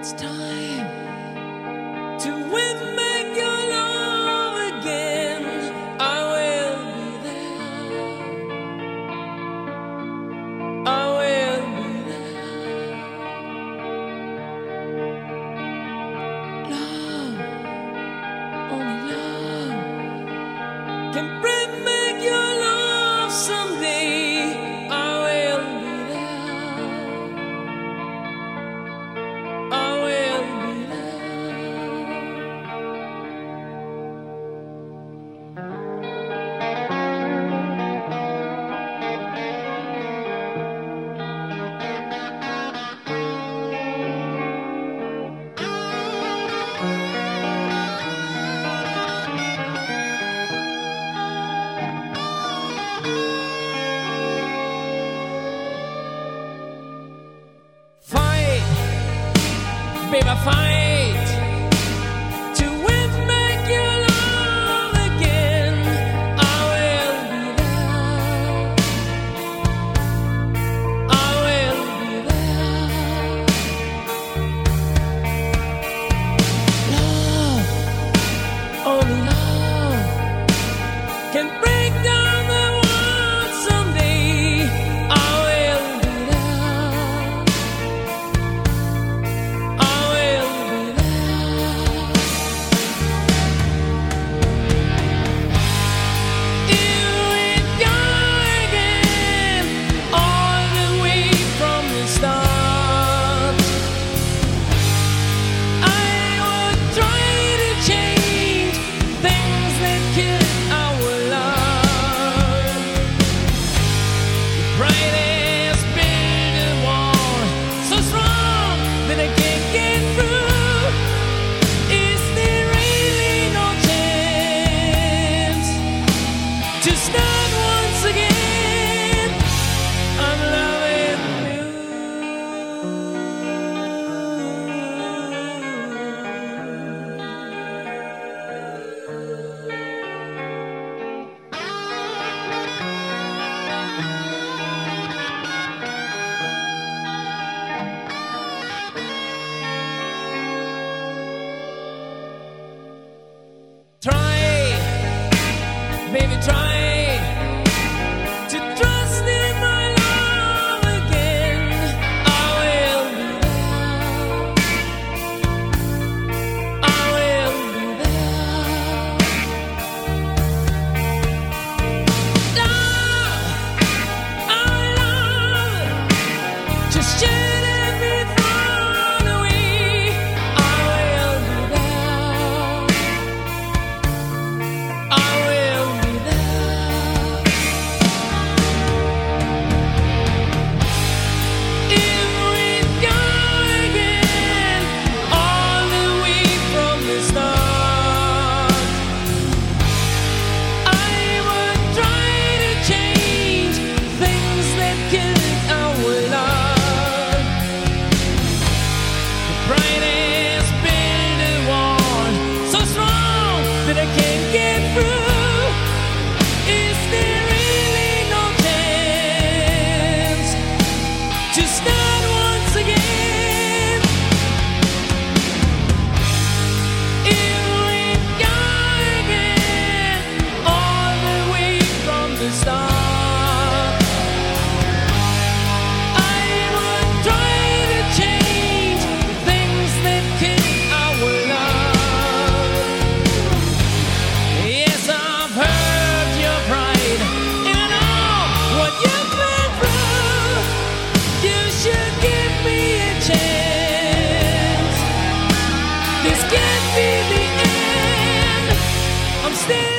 It's time to win back your love again. I will be there. I will be there. Love, only love can bring back your love someday. I will be there. I will be fight, baby, fight to win back your love again. I will be there. I will be there. Love, only love can break down the world someday. I will be there. I will be there. Here we go again, all the way from the start. I would try to change things that kill our love. The brightest build a wall so strong that I can't get through. Is there really no chance to start once again? I'm loving you. Try, baby, try to trust in my love again. I will be there. I will be there. Love, just shed every frown away. I will be there. I will be there. If we go again, all the way from the start, I would try to change things that kill our love. The brightest build a wall so strong that I can't get through. Is there really no chance to start once again? If we go again, all the way from the start, I would try to change things that kill our love. Yes, I've heard your pride, and I know what you've been through. You should give me a chance. This can't be the end. I'm still